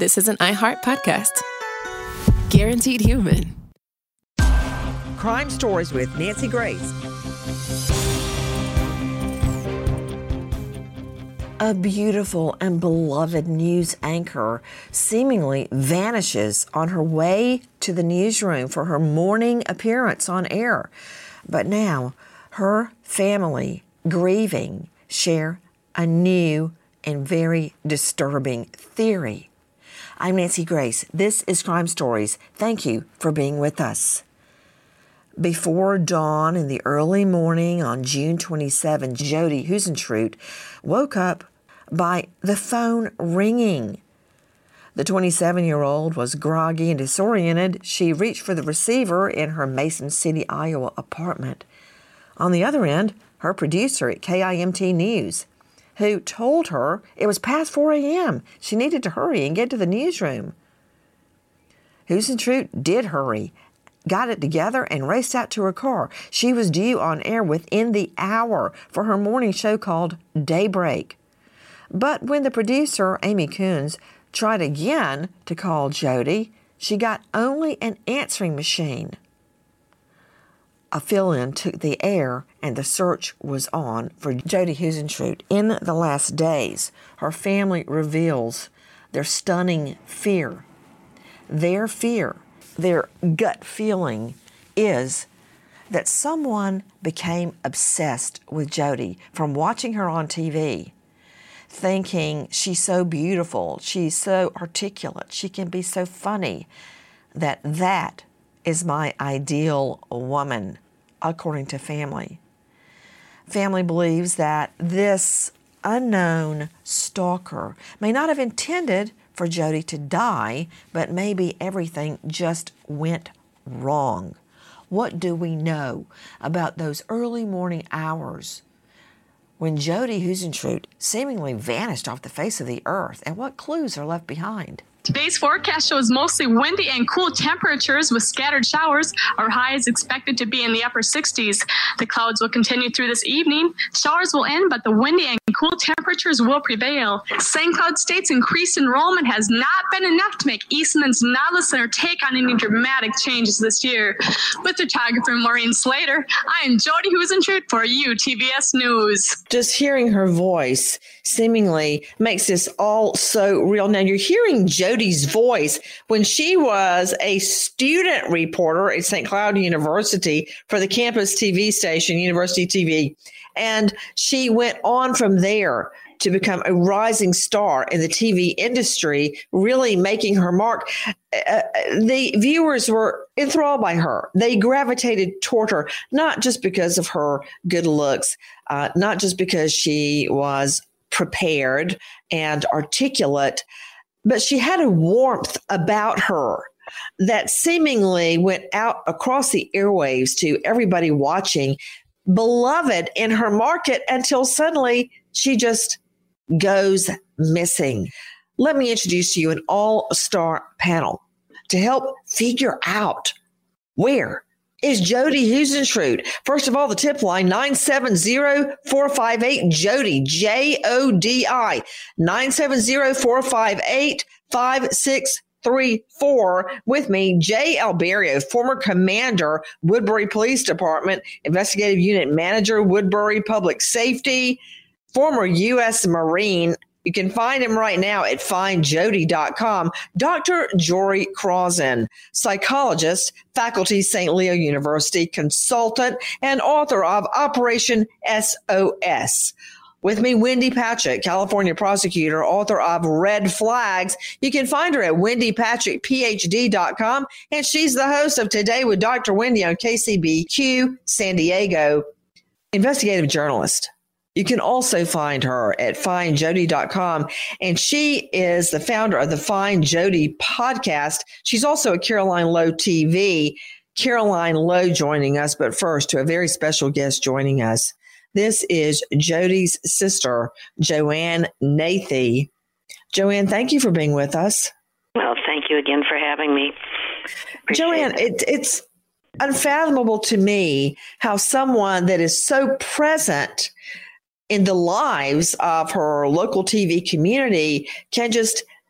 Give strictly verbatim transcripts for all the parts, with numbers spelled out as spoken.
this is an iHeart podcast. Guaranteed human. Crime Stories with Nancy Grace. A beautiful and beloved news anchor seemingly vanishes on her way to the newsroom for her morning appearance on air. But now, her family, grieving, share a new and very disturbing theory. I'm Nancy Grace. This is Crime Stories. Thank you for being with us. Before dawn in the early morning on June twenty-seventh, Jody Huisentruit woke up by the phone ringing. The twenty-seven-year-old was groggy and disoriented. She reached for the receiver in her Mason City, Iowa apartment. On the other end, her producer at K I M T News, who told her it was past four a.m. She needed to hurry and get to the newsroom. Huisentruit did hurry, got it together, and raced out to her car. She was due on air within the hour for her morning show called Daybreak. But when the producer, Amy Coons, tried again to call Jody, she got only an answering machine. A fill-in took the air, and the search was on for Jody Huisentruit. In the last days, her family reveals their stunning fear. Their fear, their gut feeling is that someone became obsessed with Jody from watching her on T V, thinking she's so beautiful, she's so articulate, she can be so funny, that that is my ideal woman, according to family. Family believes that this unknown stalker may not have intended for Jody to die, but maybe everything just went wrong. What do we know about those early morning hours when Jody Huisentruit seemingly vanished off the face of the earth, and what clues are left behind? Today's forecast shows mostly windy and cool temperatures with scattered showers. Our high is expected to be in the upper sixties. The clouds will continue through this evening. Showers will end, but the windy and cool temperatures will prevail. Saint Cloud State's increased enrollment has not been enough to make Eastman's Nautilus Center take on any dramatic changes this year. With photographer Maureen Slater, I am Jody Huisentruit for U T V S News. Just hearing her voice seemingly makes this all so real. Now, you're hearing Jody's voice when she was a student reporter at Saint Cloud University for the campus T V station, University T V. And she went on from there to become a rising star in the T V industry, really making her mark. Uh, the viewers were enthralled by her. They gravitated toward her, not just because of her good looks, uh, not just because she was prepared and articulate, but she had a warmth about her that seemingly went out across the airwaves to everybody watching, beloved in her market, until suddenly she just goes missing. Let me introduce to you an all-star panel to help figure out where is Jody Huisentruit. First of all, the tip line, nine seven zero, four five eight, Jody, J O D I, nine seven zero, four five eight, five six three four. With me, Jay Alberio, former commander, Woodbury Police Department, investigative unit manager, Woodbury Public Safety, former U S Marine. You can find him right now at find jody dot com. Doctor Jory Crozan, psychologist, faculty, Saint Leo University, consultant, and author of Operation S O S. With me, Wendy Patrick, California prosecutor, author of Red Flags. You can find her at wendy patrick p h d dot com, and she's the host of Today with Doctor Wendy on K C B Q San Diego. Investigative journalist. You can also find her at find jody dot com, and she is the founder of the Find Jody podcast. She's also at Caroline Lowe T V. Caroline Lowe joining us, but first to a very special guest joining us. This is Jody's sister, Joanne Nathy. Joanne, thank you for being with us. Well, thank you again for having me. Appreciate Joanne, it, it's unfathomable to me how someone that is so present in the lives of her local T V community can just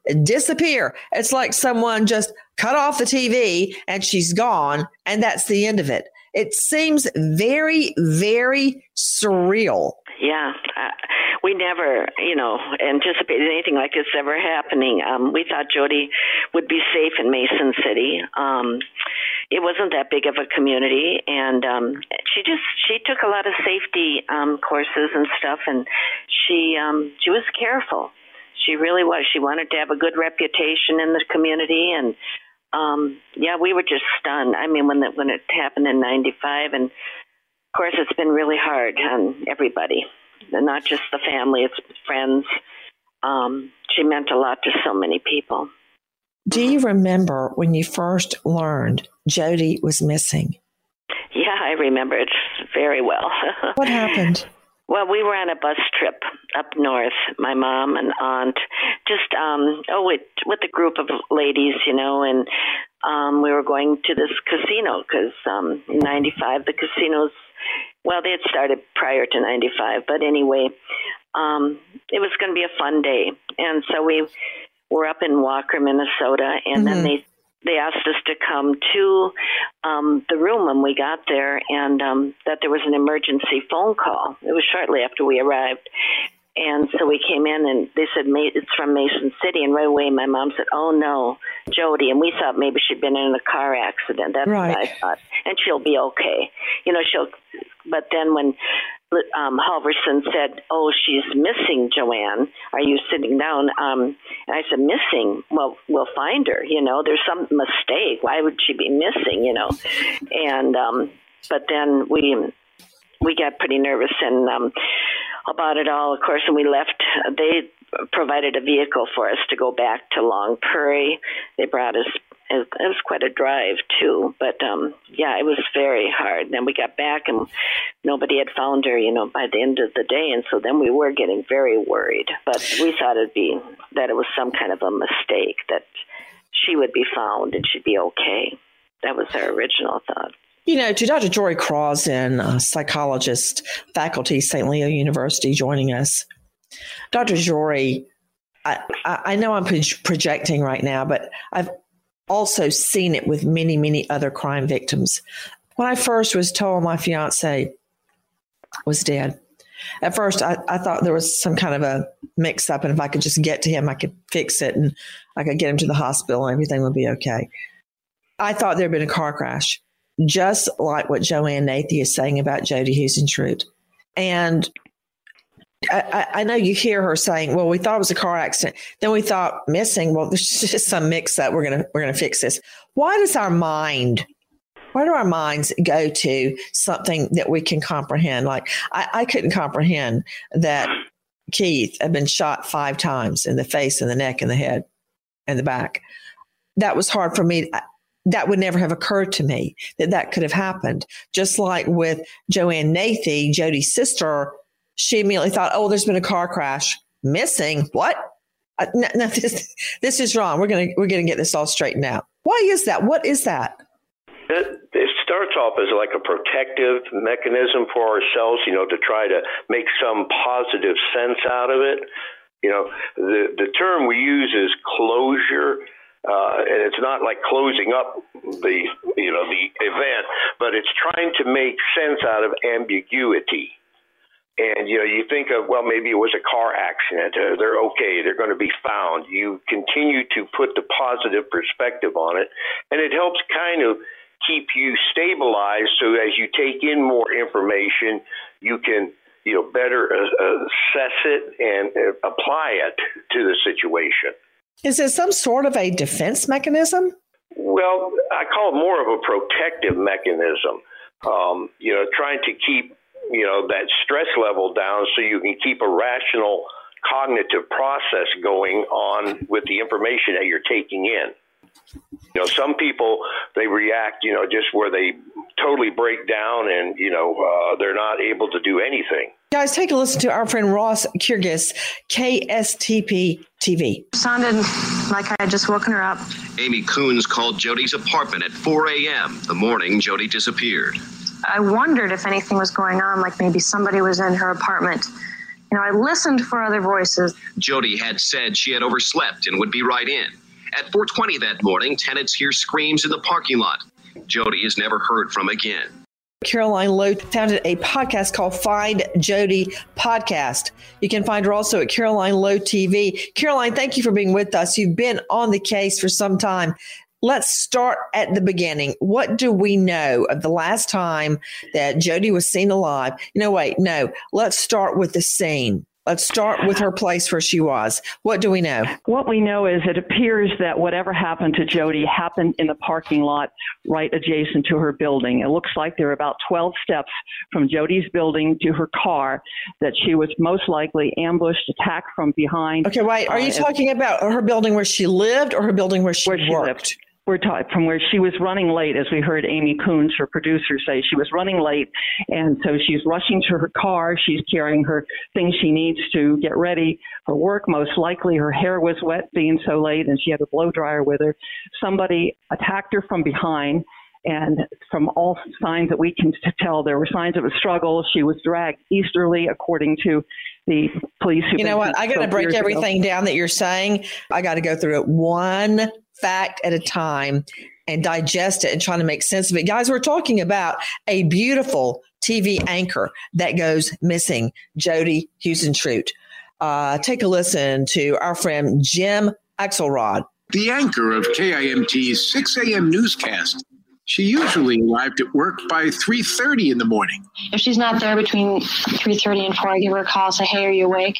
disappear. It's like someone just cut off the T V and she's gone, and that's the end of it. It seems very, very surreal. Yeah. Uh, we never, you know, anticipated anything like this ever happening. Um, we thought Jody would be safe in Mason City. Um, it wasn't that big of a community, and um, she just she took a lot of safety um, courses and stuff, and she um, she was careful. She really was. She wanted to have a good reputation in the community, and um, yeah, we were just stunned. I mean, when the, when it happened in ninety-five, and of course, it's been really hard on everybody, and not just the family, it's friends. Um, she meant a lot to so many people. Do you remember when you first learned Jody was missing? Yeah, I remember it very well. What happened? Well, we were on a bus trip up north, my mom and aunt, just, um, oh, with, with a group of ladies, you know, and um, we were going to this casino because um, in ninety-five, the casinos, well, they had started prior to ninety-five, but anyway, um, it was going to be a fun day. And so we were up in Walker, Minnesota, and mm-hmm. then they They asked us to come to um, the room when we got there, and um, that there was an emergency phone call. It was shortly after we arrived. And so we came in, and they said, it's from Mason City. And right away, my mom said, oh, no, Jody. And we thought maybe she'd been in a car accident. That's right. What I thought. And she'll be okay. You know, she'll. But then when um, Halverson said, oh, she's missing, Joanne, are you sitting down? Um, and I said, missing? Well, we'll find her. You know, there's some mistake. Why would she be missing, you know? And um, but then we we got pretty nervous and um, about it all, of course, and we left. They provided a vehicle for us to go back to Long Prairie. They brought us. It was quite a drive, too. But, um, yeah, it was very hard. Then we got back, and nobody had found her, you know, by the end of the day. And so then we were getting very worried. But we thought it'd be that it was some kind of a mistake, that she would be found and she'd be okay. That was our original thought. You know, to Doctor Jory Crosden, a psychologist, faculty, Saint Leo University, joining us. Doctor Jory, I, I know I'm projecting right now, but I've also seen it with many, many other crime victims. When I first was told my fiance was dead, at first I, I thought there was some kind of a mix up, and if I could just get to him, I could fix it and I could get him to the hospital and everything would be okay. I thought there had been a car crash, just like what Joanne Nathy is saying about Jody Huisentruit. And I, I know you hear her saying, well, we thought it was a car accident. Then we thought missing. Well, there's just some mix up. We're going to, we're going to fix this. Why does our mind, why do our minds go to something that we can comprehend? Like I, I couldn't comprehend that Keith had been shot five times in the face and the neck and the head and the back. That was hard for me. That would never have occurred to me that that could have happened. Just like with Joanne Nathy, Jody's sister, she immediately thought, oh, there's been a car crash. Missing? What? Uh, no, no, this, this is wrong. We're going to we're going to get this all straightened out. Why is that? What is that? It, it starts off as like a protective mechanism for ourselves, you know, to try to make some positive sense out of it. You know, the, the term we use is closure. Uh, and it's not like closing up the, you know, the event, but it's trying to make sense out of ambiguity. And, you know, you think of, well, maybe it was a car accident. Uh, they're okay. They're going to be found. You continue to put the positive perspective on it, and it helps kind of keep you stabilized. So as you take in more information, you can, you know, better uh, assess it and uh, apply it to the situation. Is it some sort of a defense mechanism? Well, I call it more of a protective mechanism. Um, you know, trying to keep, you know, that stress level down so you can keep a rational cognitive process going on with the information that you're taking in. You know, some people, they react, you know, just where they totally break down and, you know, uh, they're not able to do anything. Guys, take a listen to our friend Ross Kyrgyz, K S T P T V. Sounded like I had just woken her up. Amy Coons called Jody's apartment at four a.m. the morning Jody disappeared. I wondered if anything was going on, like maybe somebody was in her apartment You know, I listened for other voices. Jody had said she had overslept and would be right in. At four twenty that morning, tenants hear screams in the parking lot. Jody is never heard from again. Caroline Lowe founded a podcast called Find Jody Podcast. You can find her also at Caroline Lowe T V. Caroline, thank you for being with us. You've been on the case for some time. Let's start at the beginning. What do we know of the last time that Jody was seen alive? You know, wait, no. Let's start with the scene. Let's start with her place where she was. What do we know? What we know is it appears that whatever happened to Jody happened in the parking lot right adjacent to her building. It looks like there were about twelve steps from Jody's building to her car, that she was most likely ambushed, attacked from behind. Okay, wait. Are you uh, talking about her building where she lived or her building where she where worked? She lived. We're talking from where she was running late, as we heard Amy Coons, her producer, say. She was running late, and so she's rushing to her car. She's carrying her things she needs to get ready for work. Most likely her hair was wet being so late, and she had a blow dryer with her. Somebody attacked her from behind, and from all signs that we can tell, there were signs of a struggle. She was dragged easterly, according to the police. You know what? I got to break everything ago. down that you're saying. I got to go through it one fact at a time and digest it and trying to make sense of it. Guys, we're talking about a beautiful T V anchor that goes missing, Jody Huisentruit. Uh, take a listen to our friend Jim Axelrod. The anchor of K I M T's six a.m. newscast. She usually arrived at work by three thirty in the morning. If she's not there between three thirty and four, I give her a call, say, hey, are you awake?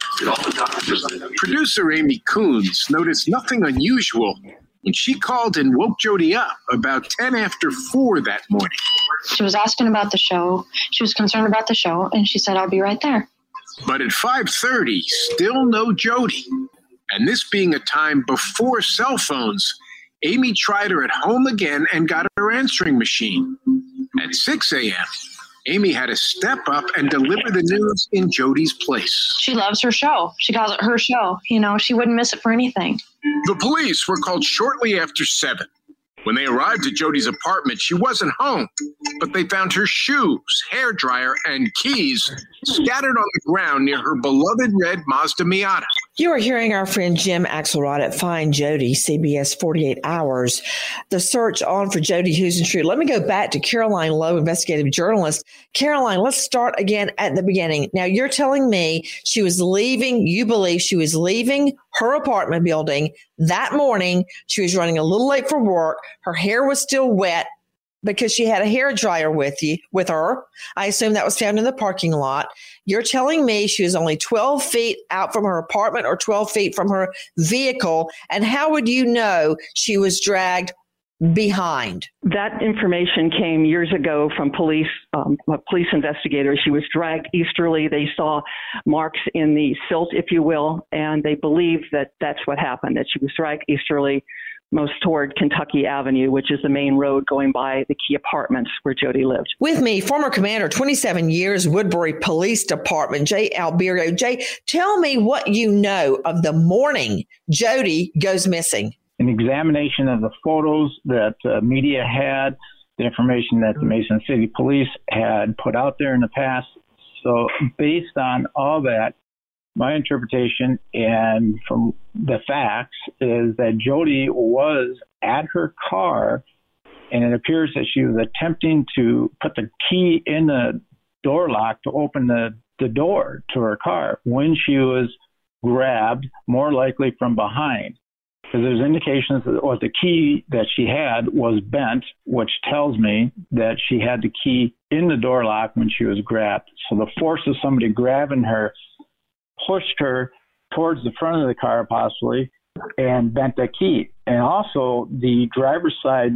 Producer Amy Coons noticed nothing unusual when she called and woke Jody up about ten after four that morning. She was asking about the show. She was concerned about the show, and she said, I'll be right there. But at five thirty, still no Jody. And this being a time before cell phones, Amy tried her at home again and got her answering machine. At six a.m., Amy had to step up and deliver the news in Jody's place. She loves her show. She calls it her show. You know, she wouldn't miss it for anything. The police were called shortly after seven. When they arrived at Jody's apartment, she wasn't home, but they found her shoes, hairdryer, and keys scattered on the ground near her beloved red Mazda Miata. You are hearing our friend Jim Axelrod at Find Jody, C B S forty-eight hours. The search on for Jody Huisentruit. Let me go back to Caroline Lowe, investigative journalist. Caroline, let's start again at the beginning. Now, you're telling me she was leaving, you believe she was leaving her apartment building that morning. She was running a little late for work. Her hair was still wet because she had a hair dryer with you, with her. I assume that was found in the parking lot. You're telling me she was only twelve feet out from her apartment or twelve feet from her vehicle. And how would you know she was dragged behind? That information came years ago from police, um, police investigators. She was dragged easterly. They saw marks in the silt, if you will, and they believe that that's what happened, that she was dragged easterly, most toward Kentucky Avenue, which is the main road going by the key apartments where Jody lived. With me, former commander, twenty-seven years, Woodbury Police Department, Jay Alberio. Jay, tell me what you know of the morning Jody goes missing. An examination of the photos that uh, media had, the information that the Mason City Police had put out there in the past. So based on all that, my interpretation and from the facts is that Jody was at her car, and it appears that she was attempting to put the key in the door lock to open the, the door to her car when she was grabbed, more likely from behind. Because there's indications that what the key that she had was bent, which tells me that she had the key in the door lock when she was grabbed. So the force of somebody grabbing her pushed her towards the front of the car possibly and bent the key. And also the driver's side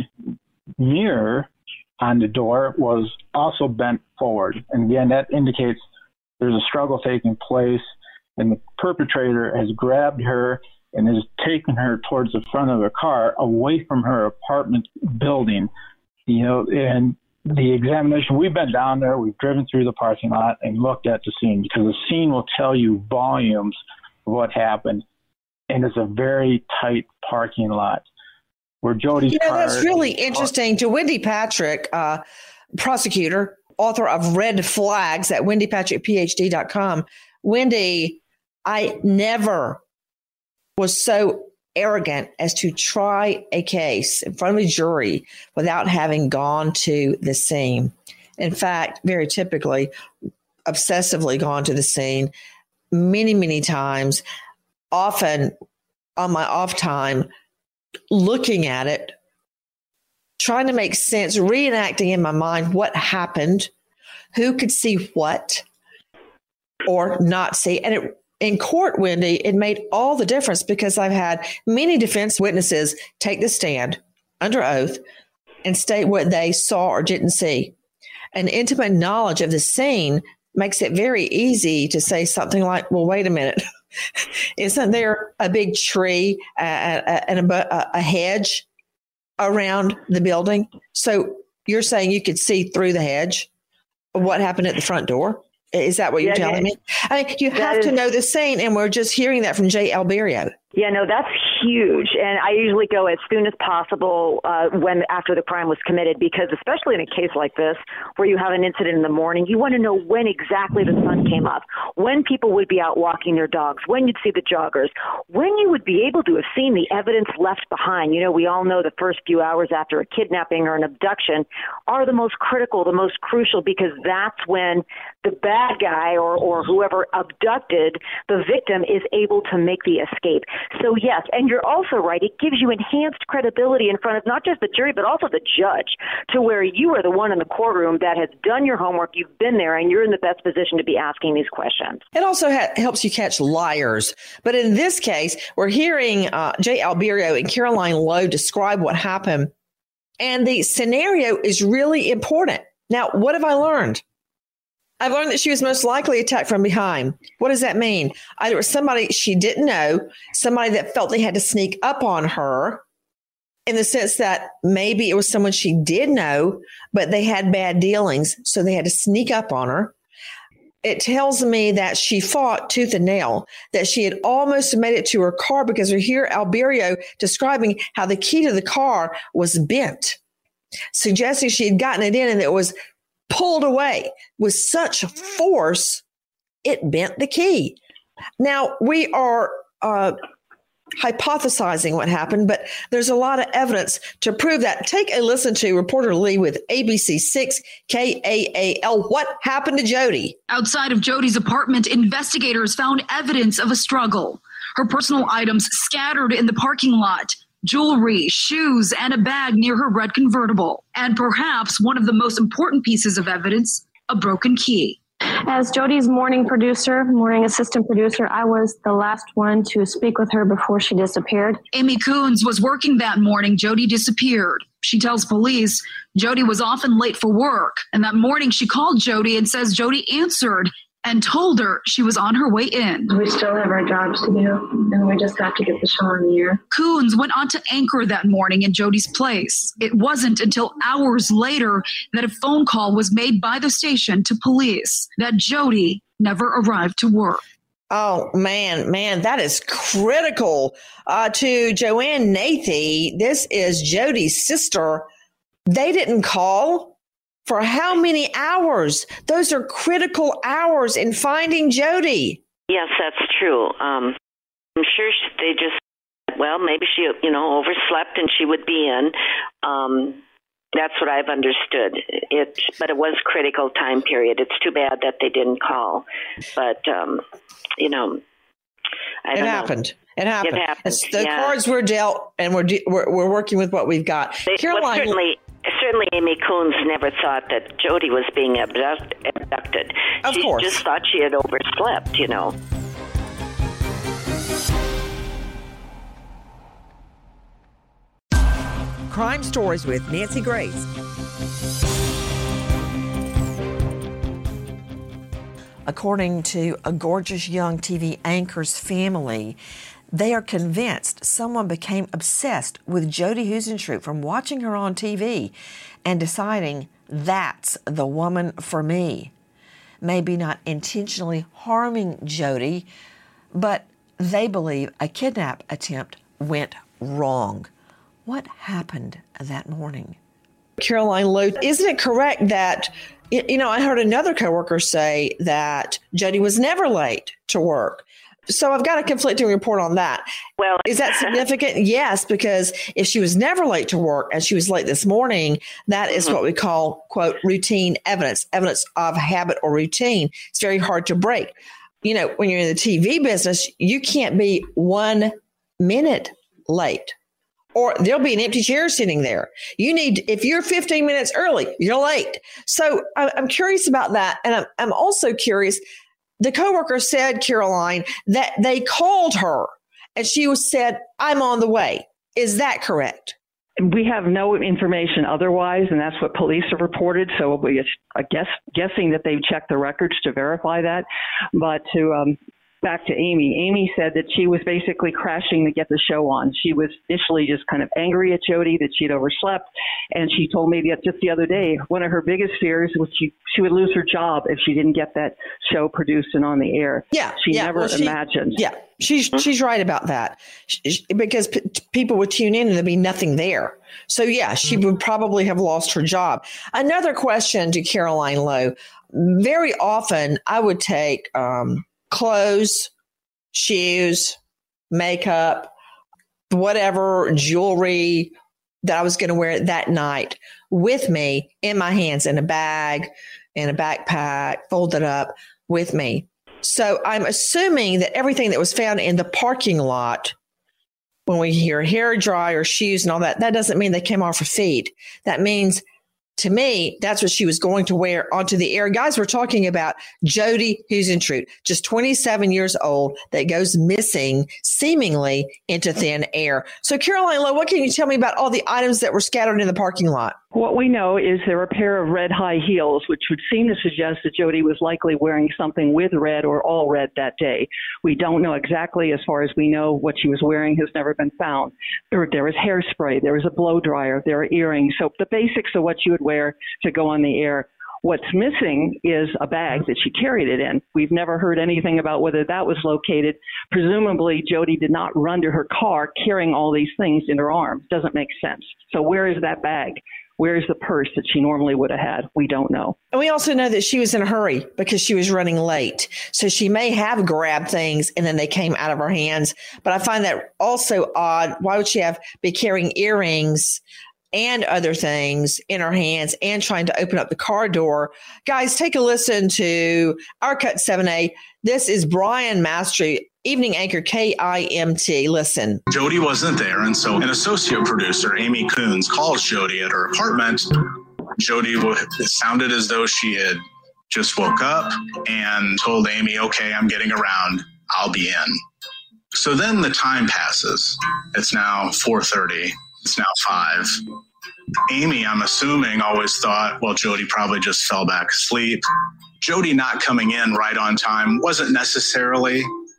mirror on the door was also bent forward. And again, that indicates there's a struggle taking place, and the perpetrator has grabbed her and has taken her towards the front of the car away from her apartment building. You know, and the examination, we've been down there, we've driven through the parking lot and looked at the scene, because the scene will tell you volumes of what happened. And it's a very tight parking lot where Jody's You know, car that's really interesting. To Wendy Patrick, uh, prosecutor, author of Red Flags at wendy patrick p h d dot com. Wendy, I never was so arrogant as to try a case in front of a jury without having gone to the scene. In fact, very typically, obsessively gone to the scene many, many times, often on my off time, looking at it, trying to make sense, reenacting in my mind what happened, who could see what or not see. And it, in court, Wendy, it made all the difference because I've had many defense witnesses take the stand under oath and state what they saw or didn't see. An intimate knowledge of the scene makes it very easy to say something like, well, wait a minute. Isn't there a big tree and a, a hedge around the building? So you're saying you could see through the hedge what happened at the front door? Is that what you're yeah, telling yeah. me? I mean, you have is, to know the scene, and we're just hearing that from Jay Alberio. Yeah, no, that's huge. And I usually go as soon as possible uh, when after the crime was committed, because especially in a case like this, where you have an incident in the morning, you want to know when exactly the sun came up, when people would be out walking their dogs, when you'd see the joggers, when you would be able to have seen the evidence left behind. You know, we all know the first few hours after a kidnapping or an abduction are the most critical, the most crucial, because that's when the bad guy or, or whoever abducted the victim is able to make the escape. So, yes, and you're also right. It gives you enhanced credibility in front of not just the jury, but also the judge, to where you are the one in the courtroom that has done your homework, you've been there, and you're in the best position to be asking these questions. It also ha- helps you catch liars. But in this case, we're hearing uh, Jay Alberio and Caroline Lowe describe what happened. And the scenario is really important. Now, what have I learned? I've learned that she was most likely attacked from behind. What does that mean? Either it was somebody she didn't know, somebody that felt they had to sneak up on her, in the sense that maybe it was someone she did know, but they had bad dealings, so they had to sneak up on her. It tells me that she fought tooth and nail, that she had almost made it to her car, because we hear Alberio describing how the key to the car was bent, suggesting she had gotten it in and it was pulled away with such force, it bent the key. Now, we are uh, hypothesizing what happened, but there's a lot of evidence to prove that. Take a listen to reporter Lee with A B C six K A A L. What happened to Jody? Outside of Jody's apartment, investigators found evidence of a struggle. Her personal items scattered in the parking lot. Jewelry, shoes, and a bag near her red convertible. And perhaps one of the most important pieces of evidence, a broken key. As Jody's morning producer, morning assistant producer, I was the last one to speak with her before she disappeared. Amy Coons was working that morning. Jody disappeared. She tells police Jody was often late for work. And that morning she called Jody and says Jody answered and told her she was on her way in. We still have our jobs to do, and we just have to get the show on the air. Coons went on to anchor that morning in Jody's place. It wasn't until hours later that a phone call was made by the station to police that Jody never arrived to work. Oh, man, man, that is critical. Uh, to Joanne Nathy, this is Jody's sister. They didn't call. For how many hours? Those are critical hours in finding Jody. Yes, that's true. Um, I'm sure they just, well, maybe she, you know, overslept and she would be in. Um, that's what I've understood. It, but it was critical time period. It's too bad that they didn't call. But, um, you know, I don't it happened. Know. It happened. It happened. It's the yeah. cards were dealt, and we're, de- we're we're working with what we've got. They, Caroline, well, certainly. Certainly, Amy Coons never thought that Jody was being abduct- abducted. Of she course. just thought she had overslept, you know. Crime Stories with Nancy Grace. According to a gorgeous young T V anchor's family, they are convinced someone became obsessed with Jody Huisentruit from watching her on T V and deciding that's the woman for me. Maybe not intentionally harming Jody, but they believe a kidnap attempt went wrong. What happened that morning? Caroline Lowe, isn't it correct that, you know, I heard another coworker say that Jody was never late to work. So I've got a conflicting report on that. Well, is that significant? Yes, because if she was never late to work and she was late this morning, that is mm-hmm. what we call, quote, routine evidence, evidence of habit or routine. It's very hard to break. You know, when you're in the T V business, you can't be one minute late or there'll be an empty chair sitting there. You need, if you're fifteen minutes early, you're late. So I'm curious about that. And I'm, I'm also curious. The coworker said, Caroline, that they called her and she was said, I'm on the way. Is that correct? We have no information otherwise, and that's what police have reported. So we are guess, guessing that they've checked the records to verify that. But to um, back to Amy, Amy said that she was basically crashing to get the show on. She was initially just kind of angry at Jody that she'd overslept. And she told me that just the other day, one of her biggest fears was she, she would lose her job if she didn't get that show produced and on the air. Yeah. She yeah, never well, she, imagined. Yeah. She's, she's right about that she, because p- people would tune in and there'd be nothing there. So yeah, she would probably have lost her job. Another question to Caroline Lowe. Very often I would take, um, clothes, shoes, makeup, whatever, jewelry that I was going to wear that night with me in my hands in a bag, in a backpack, folded up with me. So I'm assuming that everything that was found in the parking lot, when we hear hair dryer, shoes and all that, that doesn't mean they came off her feet. That means, to me, that's what she was going to wear onto the air. Guys, we're talking about Jody Huisentruit, just twenty-seven years old, that goes missing seemingly into thin air. So, Caroline Lowe, what can you tell me about all the items that were scattered in the parking lot? What we know is there were a pair of red high heels, which would seem to suggest that Jody was likely wearing something with red or all red that day. We don't know exactly, as far as we know, what she was wearing has never been found. There, there was hairspray, there was a blow dryer, there are earrings. So the basics of what you would wear to go on the air. What's missing is a bag that she carried it in. We've never heard anything about whether that was located. Presumably, Jody did not run to her car carrying all these things in her arms. Doesn't make sense. So where is that bag? Where's the purse that she normally would have had? We don't know. And we also know that she was in a hurry because she was running late. So she may have grabbed things and then they came out of her hands. But I find that also odd. Why would she have be carrying earrings and other things in her hands and trying to open up the car door? Guys, take a listen to our Cut seven A. This is Brian Mastery, evening anchor K I M T. Listen. Jody wasn't there, and so an associate producer, Amy Coons, calls Jody at her apartment. Jody, it sounded as though she had just woke up and told Amy, okay, I'm getting around. I'll be in. So then the time passes. It's now four thirty. It's now five. Amy, I'm assuming, always thought, well, Jody probably just fell back asleep. Jody not coming in right on time wasn't necessarily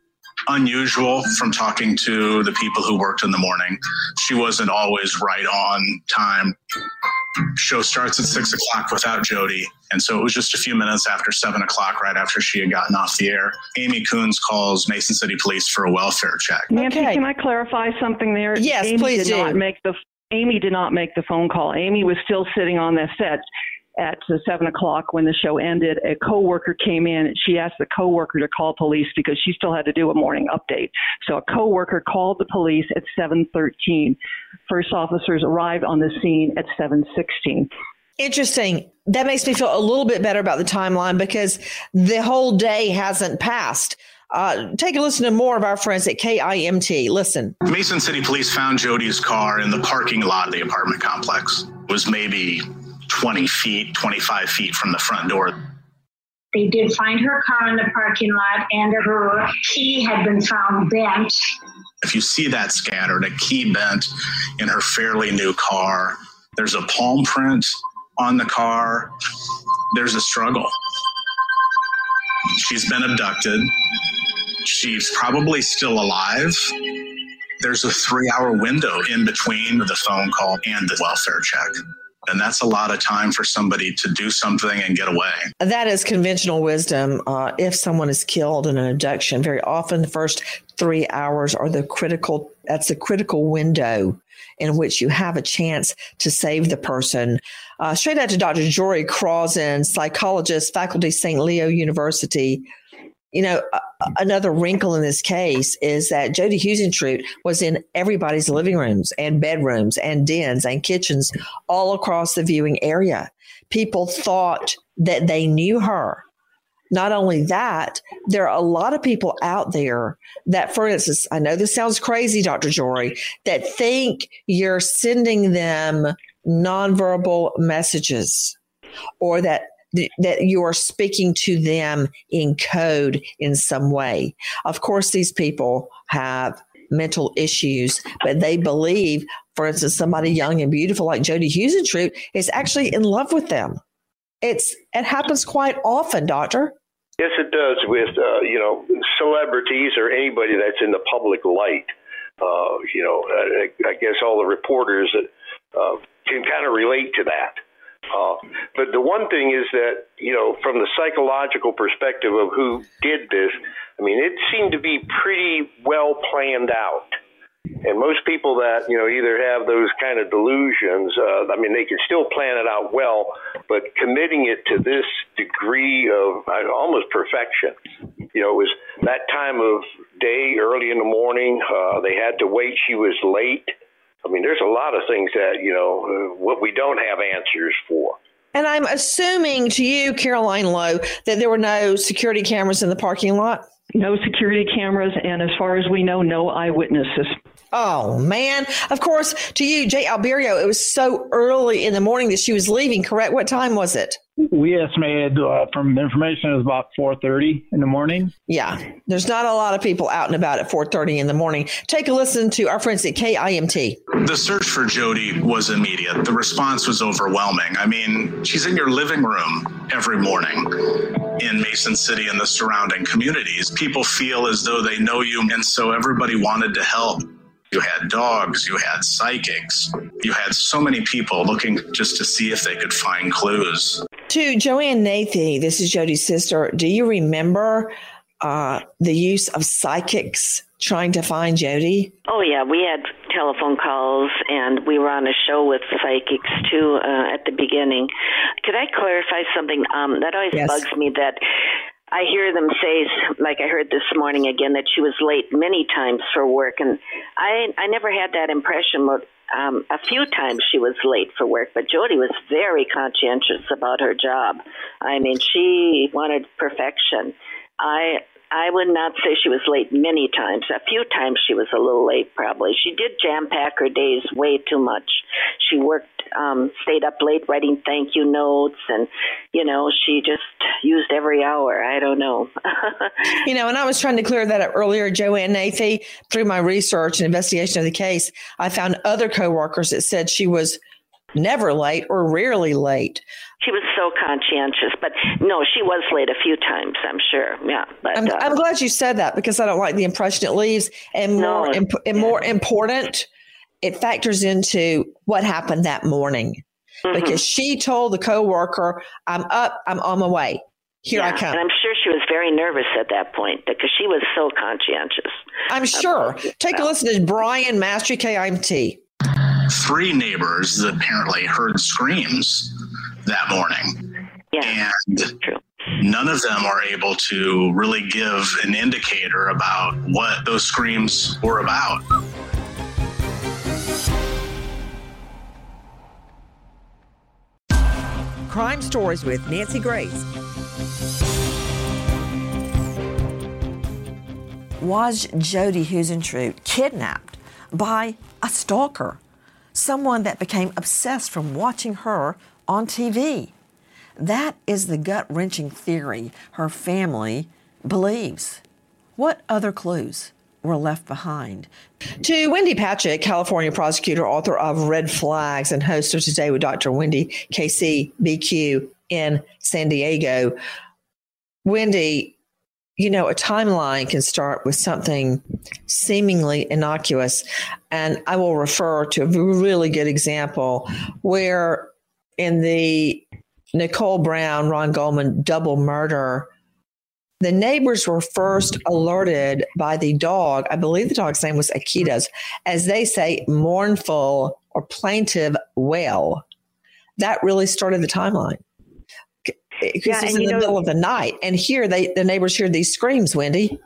unusual from talking to the people who worked in the morning. She wasn't always right on time. Show starts at six o'clock without Jody. And so it was just a few minutes after seven o'clock, right after she had gotten off the air. Amy Coons calls Mason City Police for a welfare check. Nancy, Okay. can I clarify something there? Yes, Amy please did do. Not make the, Amy did not make the phone call. Amy was still sitting on the set at seven o'clock when the show ended. A coworker came in. She asked the coworker to call police because she still had to do a morning update. So a coworker called the police at seven thirteen. First officers arrived on the scene at seven sixteen. Interesting. That makes me feel a little bit better about the timeline because the whole day hasn't passed. Uh, take a listen to more of our friends at K I M T. Listen. Mason City Police found Jody's car in the parking lot of the apartment complex. It was maybe twenty feet, twenty-five feet from the front door. They did find her car in the parking lot, and her key had been found bent. If you see that scattered, a key bent in her fairly new car, there's a palm print on the car, there's a struggle. She's been abducted. She's probably still alive. There's a three-hour window in between the phone call and the welfare check. And that's a lot of time for somebody to do something and get away. That is conventional wisdom. Uh, if someone is killed in an abduction, very often the first three hours are the critical That's the critical window in which you have a chance to save the person. Uh, straight out to Doctor Jory Crossan, psychologist, faculty, Saint Leo University. You know, uh, another wrinkle in this case is that Jodi Huisentruit was in everybody's living rooms and bedrooms and dens and kitchens all across the viewing area. People thought that they knew her. Not only that, there are a lot of people out there that, for instance, I know this sounds crazy, Doctor Jory, that think you're sending them nonverbal messages, or that that you are speaking to them in code in some way. Of course, these people have mental issues, but they believe, for instance, somebody young and beautiful like Jodi Huisentruit is actually in love with them. It's it happens quite often, Doctor. Yes, it does with, uh, you know, celebrities or anybody that's in the public light. Uh, you know, I, I guess all the reporters that, uh, can kind of relate to that. Uh, but the one thing is that, you know, from the psychological perspective of who did this, I mean, it seemed to be pretty well planned out. And most people that, you know, either have those kind of delusions, uh, I mean, they can still plan it out well, but committing it to this degree of uh, almost perfection. You know, it was that time of day, early in the morning. Uh, they had to wait. She was late. I mean, there's a lot of things that, you know, uh, what we don't have answers for. And I'm assuming to you, Caroline Lowe, that there were no security cameras in the parking lot? No security cameras, and as far as we know, no eyewitnesses. Oh, man. Of course, to you, Jay Alberio, it was so early in the morning that she was leaving, correct? What time was it? We estimated uh, from the information it was about four thirty in the morning. Yeah, there's not a lot of people out and about at four thirty in the morning. Take a listen to our friends at K I M T. The search for Jodi was immediate. The response was overwhelming. I mean, she's in your living room every morning in Mason City and the surrounding communities. People feel as though they know you, and so everybody wanted to help. You had dogs, you had psychics, you had so many people looking just to see if they could find clues. To Joanne Nathy, this is Jodi's sister. Do you remember uh, the use of psychics trying to find Jodi? Oh, yeah. We had telephone calls, and we were on a show with psychics, too, uh, at the beginning. Could I clarify something? Um, that always yes. bugs me that I hear them say, like I heard this morning again, that she was late many times for work. And I I never had that impression. Um, a few times she was late for work, but Jodi was very conscientious about her job. I mean, she wanted perfection. I I would not say she was late many times. A few times she was a little late, probably. She did jam-pack her days way too much. She worked, um, stayed up late writing thank you notes, and, you know, she just used every hour. I don't know. You know, and I was trying to clear that up earlier, Joanne Nathy. Through my research and investigation of the case, I found other coworkers that said she was never late or rarely late. She was so conscientious, but no, she was late a few times, I'm sure. Yeah, but I'm, uh, I'm glad you said that, because I don't like the impression it leaves. And more, No, imp- and more important, it factors into what happened that morning, Mhm. because she told the coworker, "I'm up, I'm on my way. Here yeah, I come." And I'm sure she was very nervous at that point because she was so conscientious. I'm sure. Take a listen to Brian Mastery, K I M T. Three neighbors apparently heard screams that morning. Yeah, and true. None of them are able to really give an indicator about what those screams were about. Crime Stories with Nancy Grace. Was Jodi Huisentruit kidnapped by a stalker? Someone that became obsessed from watching her on T V. That is the gut-wrenching theory her family believes. What other clues were left behind? To Wendy Patrick, California prosecutor, author of Red Flags, and host of Today with Doctor Wendy, K C B Q in San Diego. Wendy, you know, a timeline can start with something seemingly innocuous. And I will refer to a really good example where in the Nicole Brown, Ron Goldman double murder, The neighbors were first alerted by the dog. I believe the dog's name was Akita's, as they say, mournful or plaintive wail. That really started the timeline. Because Yeah, it was and in you the know- middle of the night. And here, they the neighbors hear these screams, Wendy.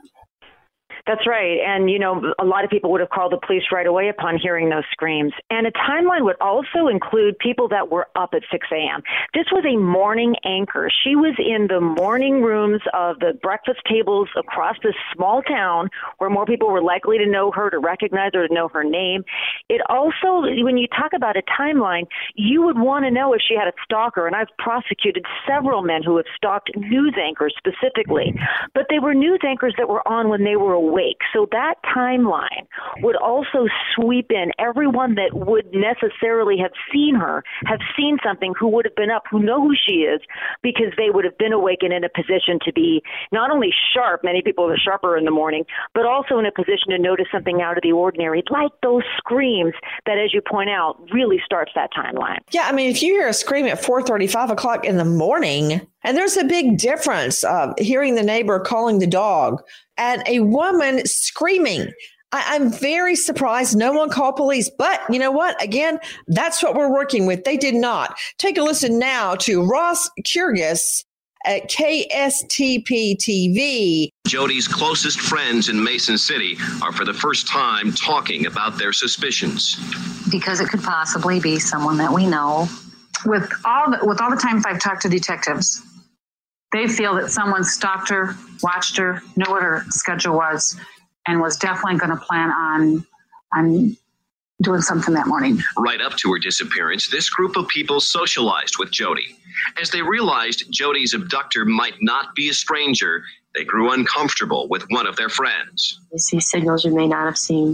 That's right. And, you know, a lot of people would have called the police right away upon hearing those screams. And a timeline would also include people that were up at six a.m. This was a morning anchor. She was in the morning rooms of the breakfast tables across this small town where more people were likely to know her, to recognize her, to know her name. It also, when you talk about a timeline, you would want to know if she had a stalker. And I've prosecuted several men who have stalked news anchors specifically. But they were news anchors that were on when they were awake. So that timeline would also sweep in everyone that would necessarily have seen her, have seen something, who would have been up, who know who she is, because they would have been awake and in a position to be not only sharp, many people are sharper in the morning, but also in a position to notice something out of the ordinary, like those screams that, as you point out, really starts that timeline. Yeah, I mean, if you hear a scream at four thirty, five o'clock in the morning, and there's a big difference of hearing the neighbor calling the dog and a woman screaming. I, I'm very surprised no one called police. But you know what? Again, that's what we're working with. They did not. Take a listen now to Ross Kyrgios at K S T P T V. Jody's closest friends in Mason City are for the first time talking about their suspicions. Because it could possibly be someone that we know. With all the, with all the times I've talked to detectives, they feel that someone stalked her, watched her, knew what her schedule was, and was definitely going to plan on on doing something that morning. Right up to her disappearance, this group of people socialized with Jody. As they realized Jody's abductor might not be a stranger, they grew uncomfortable with one of their friends. We see signals we may not have seen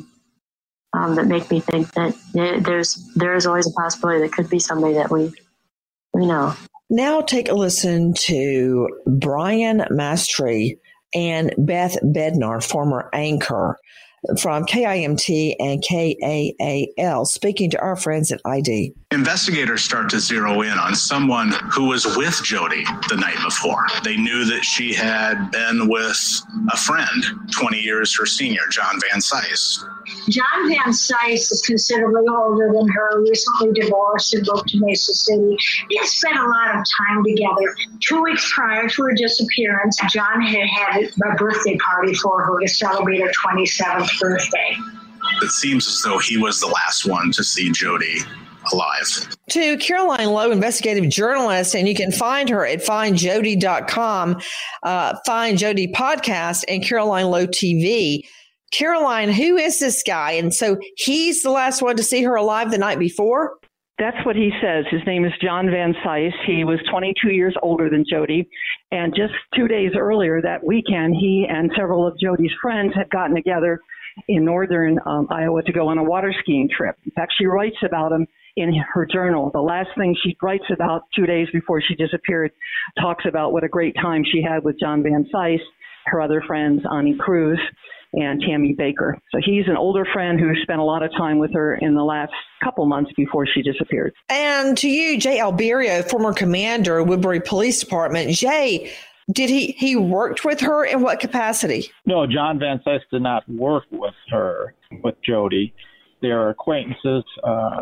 um, that make me think that there's there is always a possibility that could be somebody that we we know. Now take a listen to Brian Mastry and Beth Bednar, former anchor from K I M T and K A A L, speaking to our friends at I D. Investigators start to zero in on someone who was with Jody the night before. They knew that she had been with a friend, twenty years her senior, John Van Cise. John Van Cise is considerably older than her, recently divorced and moved to Mesa City. They had spent a lot of time together. Two weeks prior to her disappearance, John had had a birthday party for her to celebrate her twenty-seventh birthday. It seems as though he was the last one to see Jody alive. To Caroline Lowe, investigative journalist, and you can find her at find jody dot com, uh, Find Jody Podcast, and Caroline Lowe T V. Caroline, who is this guy? And so he's the last one to see her alive the night before? That's what he says. His name is John Van Cise. He was twenty-two years older than Jody. And just two days earlier that weekend, he and several of Jody's friends had gotten together in northern um, Iowa to go on a water skiing trip. In fact, she writes about him in her journal. The last thing she writes about two days before she disappeared talks about what a great time she had with John Van Cise, her other friends, Ani Cruz and Tammy Baker. So he's an older friend who spent a lot of time with her in the last couple months before she disappeared. And to you, Jay Alberio, former commander of Woodbury Police Department. Jay, did he, he worked with her in what capacity? No, John Van Cise did not work with her, with Jody. They are acquaintances. Uh,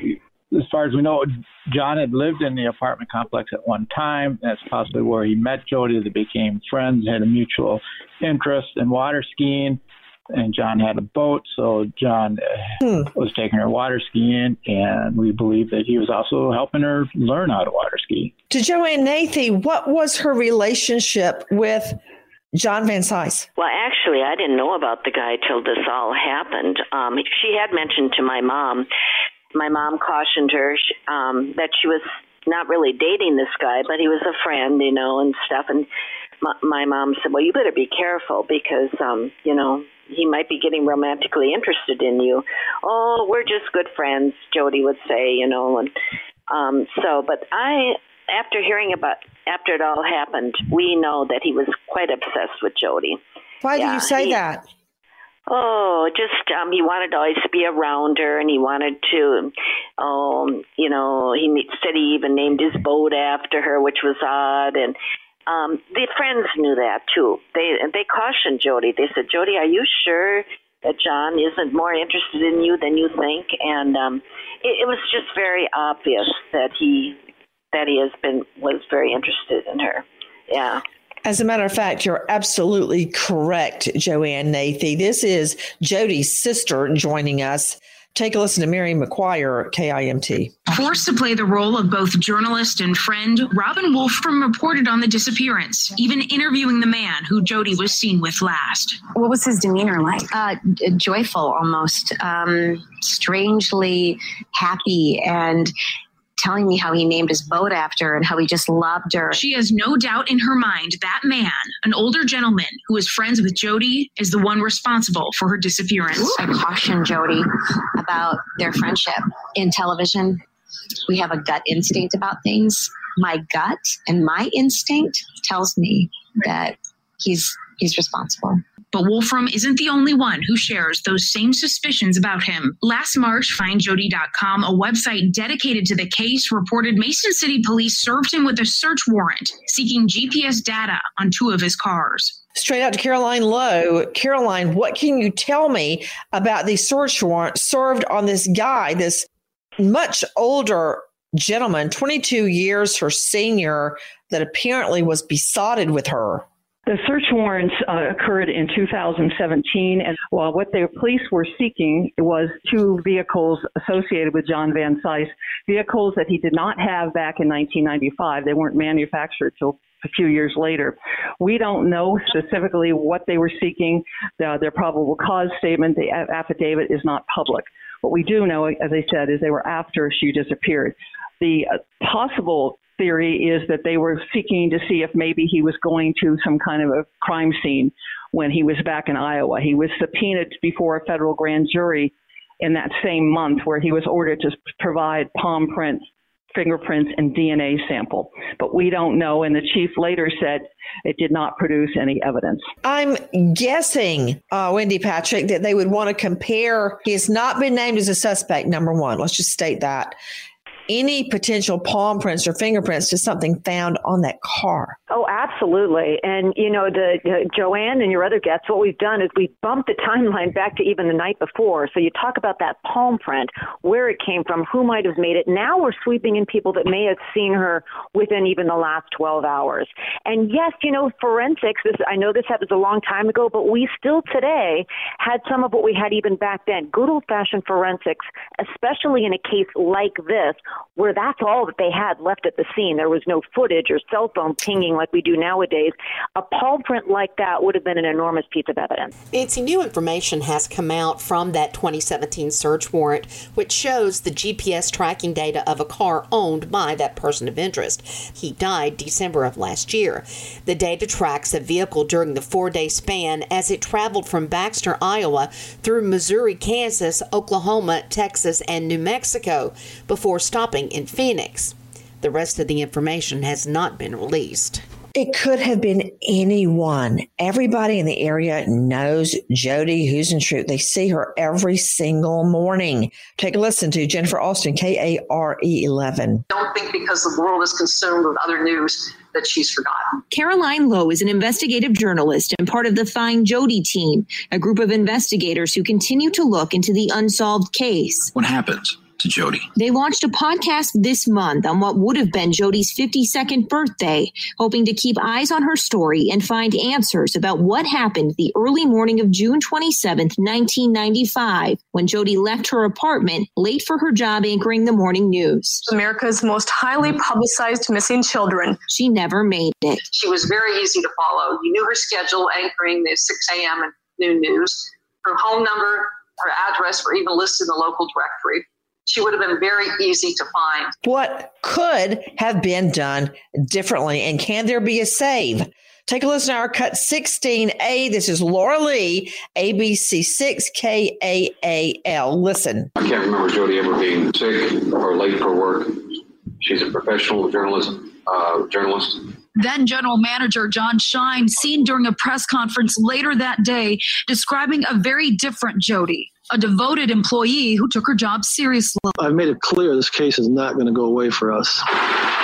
as far as we know, John had lived in the apartment complex at one time. That's possibly where he met Jody. They became friends, had a mutual interest in water skiing, and John had a boat, so John hmm. was taking her water skiing, and we believe that he was also helping her learn how to water ski. To Joanne Nathy, what was her relationship with John Van Cise? Well, actually, I didn't know about the guy till this all happened. Um, she had mentioned to my mom. My mom cautioned her um, that she was not really dating this guy, but he was a friend, you know, and stuff. And my, my mom said, well, you better be careful because, um, you know, he might be getting romantically interested in you. Oh, we're just good friends, Jody would say, you know. And um, so, but I, after hearing about, after it all happened, we know that he was quite obsessed with Jody. Why yeah, do you say he, that? Oh, just um, he wanted to always be around her, and he wanted to, um, you know, he said he even named his boat after her, which was odd, and um, the friends knew that too. They they cautioned Jody. They said, Jody, are you sure that John isn't more interested in you than you think? And um, it, it was just very obvious that he that he has been was very interested in her. Yeah. As a matter of fact, you're absolutely correct, Joanne Nathy. This is Jody's sister joining us. Take a listen to Mary McGuire, K I M T. Forced to play the role of both journalist and friend, Robin Wolfram reported on the disappearance, even interviewing the man who Jody was seen with last. What was his demeanor like? Uh, joyful, almost. Um, strangely happy, and telling me how he named his boat after her and how he just loved her. She has no doubt in her mind that man, an older gentleman who is friends with Jody, is the one responsible for her disappearance. I caution Jody about their friendship. In television, we have a gut instinct about things. My gut and my instinct tells me that he's he's responsible. But Wolfram isn't the only one who shares those same suspicions about him. Last March, Find Jody dot com, a website dedicated to the case, reported Mason City police served him with a search warrant seeking G P S data on two of his cars. Straight out to Caroline Lowe. Caroline, what can you tell me about the search warrant served on this guy, this much older gentleman, twenty-two years her senior, that apparently was besotted with her? The search warrants uh, occurred in two thousand seventeen, and while what the police were seeking was two vehicles associated with John Van Cise, vehicles that he did not have back in nineteen ninety-five. They weren't manufactured till a few years later. We don't know specifically what they were seeking. The, their probable cause statement, the affidavit, is not public. What we do know, as I said, is they were after she disappeared. The uh, possible theory is that they were seeking to see if maybe he was going to some kind of a crime scene when he was back in Iowa. He was subpoenaed before a federal grand jury in that same month, where he was ordered to provide palm prints, fingerprints, and D N A sample. But we don't know, and the chief later said it did not produce any evidence. I'm guessing, uh, Wendy Patrick, that they would want to compare. He has not been named as a suspect, number one. Let's just state that. Any potential palm prints or fingerprints to something found on that car. Oh, absolutely. And, you know, the uh, Joanne and your other guests, what we've done is we've bumped the timeline back to even the night before. So you talk about that palm print, where it came from, who might have made it. Now we're sweeping in people that may have seen her within even the last twelve hours. And yes, you know, forensics, this, I know this happened a long time ago, but we still today had some of what we had even back then. Good old-fashioned forensics, especially in a case like this, where that's all that they had left at the scene. There was no footage or cell phone pinging like we do nowadays. A palm print like that would have been an enormous piece of evidence. Nancy, new information has come out from that twenty seventeen search warrant, which shows the G P S tracking data of a car owned by that person of interest. He died December of last year. The data tracks a vehicle during the four-day span as it traveled from Baxter, Iowa, through Missouri, Kansas, Oklahoma, Texas, and New Mexico before stopping in Phoenix. The rest of the information has not been released. It could have been anyone. Everybody in the area knows Jody Huisentruit. They see her every single morning. Take a listen to Jennifer Austin, K A R E eleven. Don't think because the world is consumed with other news that she's forgotten. Caroline Lowe is an investigative journalist and part of the Find Jody team, a group of investigators who continue to look into the unsolved case. What happened to Jody? They launched a podcast this month on what would have been Jody's fifty-second birthday, hoping to keep eyes on her story and find answers about what happened the early morning of June twenty-seventh, nineteen ninety-five, when Jody left her apartment late for her job anchoring the morning news. America's most highly publicized missing children. She never made it. She was very easy to follow. You knew her schedule anchoring the six a.m. and noon news. Her home number, her address were even listed in the local directory. She would have been very easy to find. What could have been done differently? And can there be a save? Take a listen to our cut sixteen A. This is Laura Lee, A B C six K A A L. Listen. I can't remember Jody ever being sick or late for work. She's a professional journalist. Uh, journalist. Then General Manager John Shine seen during a press conference later that day describing a very different Jody, a devoted employee who took her job seriously. I've made it clear this case is not going to go away for us.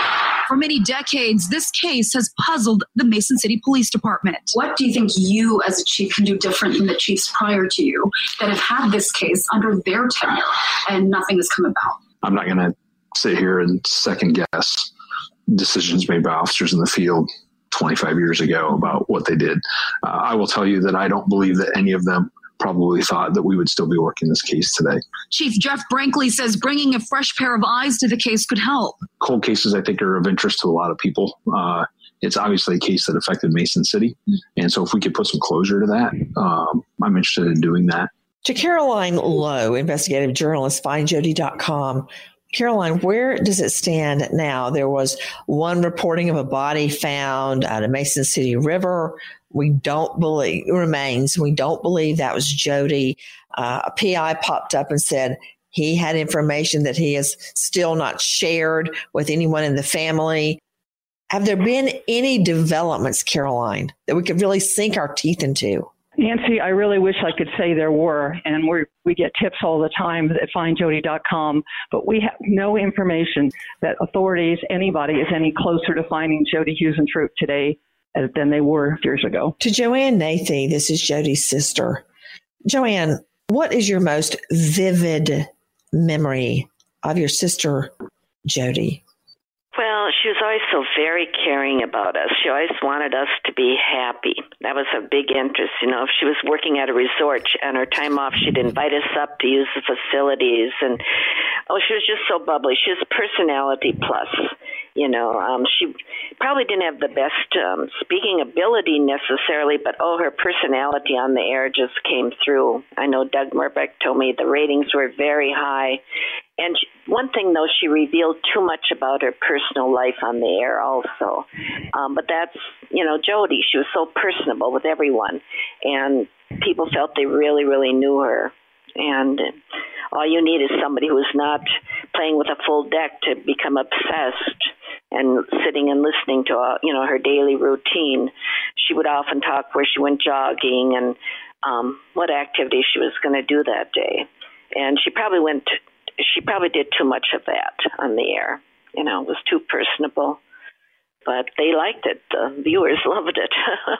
For many decades, this case has puzzled the Mason City Police Department. What do you think you as a chief can do different than the chiefs prior to you that have had this case under their tenure and nothing has come about? I'm not going to sit here and second guess decisions made by officers in the field twenty-five years ago about what they did. Uh, I will tell you that I don't believe that any of them probably thought that we would still be working this case today. Chief Jeff Brinkley says bringing a fresh pair of eyes to the case could help. Cold cases, I think, are of interest to a lot of people. Uh, it's obviously a case that affected Mason City. And so if we could put some closure to that, um, I'm interested in doing that. To Caroline Lowe, investigative journalist, find jodi dot com. Caroline, where does it stand now? There was one reporting of a body found at a Mason City River. We don't believe remains. We don't believe that was Jodi. Uh, a P I popped up and said he had information that he has still not shared with anyone in the family. Have there been any developments, Caroline, that we could really sink our teeth into? Nancy, I really wish I could say there were, and we we get tips all the time at find jodi dot com, but we have no information that authorities, anybody, is any closer to finding Jodi Huisentruit today than they were years ago. To Joanne Nathy, this is Jodi's sister. Joanne, what is your most vivid memory of your sister, Jodi? Well, she was always so very caring about us. She always wanted us to be happy. That was a big interest. You know, if she was working at a resort on her time off, she'd invite us up to use the facilities. And, oh, she was just so bubbly. She was personality plus. You know, um, she probably didn't have the best um, speaking ability necessarily, but, oh, her personality on the air just came through. I know Doug Murbeck told me the ratings were very high. And she, one thing, though, she revealed too much about her personal life on the air also. Um, but that's, you know, Jodi. She was so personable with everyone. And people felt they really, really knew her. And all you need is somebody who's not playing with a full deck to become obsessed and sitting and listening to, uh, you know, her daily routine. She would often talk where she went jogging and um, what activity she was going to do that day. And she probably went, she probably did too much of that on the air. You know, it was too personable. But they liked it. The viewers loved it.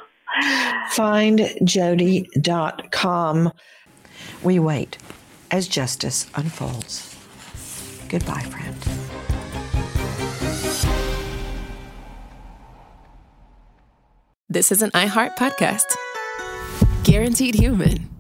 find jodi dot com. We wait as justice unfolds. Goodbye, friend. This is an iHeart podcast. Guaranteed Human.